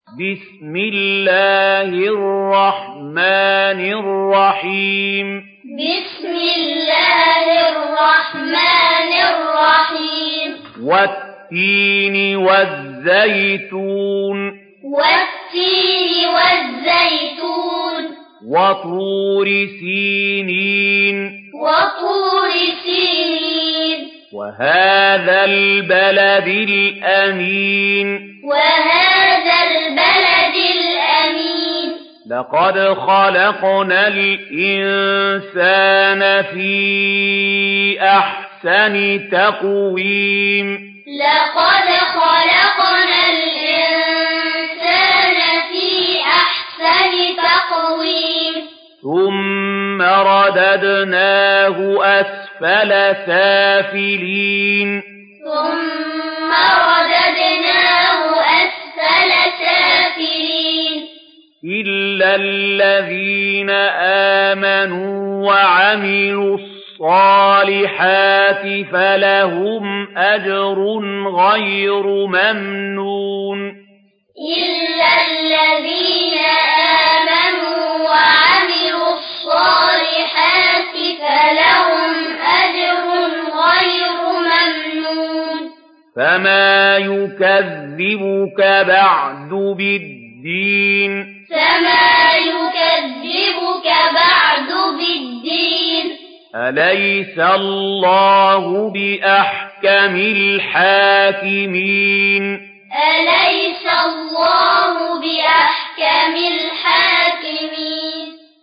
بسم الله الرحمن الرحيم بسم الله الرحمن الرحيم والتين والزيتون والتين والزيتون وطور سينين وطور سينين وهذا البلد الأمين وهذا البلد الأمين لقد خلقنا الإنسان في أحسن تقويم لقد خلقنا الإنسان في أحسن تقويم ثم رددناه أسفل سافلين ثم رددناه أسفل سافلين إلا الذين آمنوا وعملوا الصالحات فلهم أجر غير ممنون إلا الذين آمنوا وعملوا الصالحات فلهم أجر غير ممنون فما يكذبك بعد بالدين فما يكذبك بعد بالدين أليس الله بأحكم الحاكمين أليس الله بأحكم الحاكمين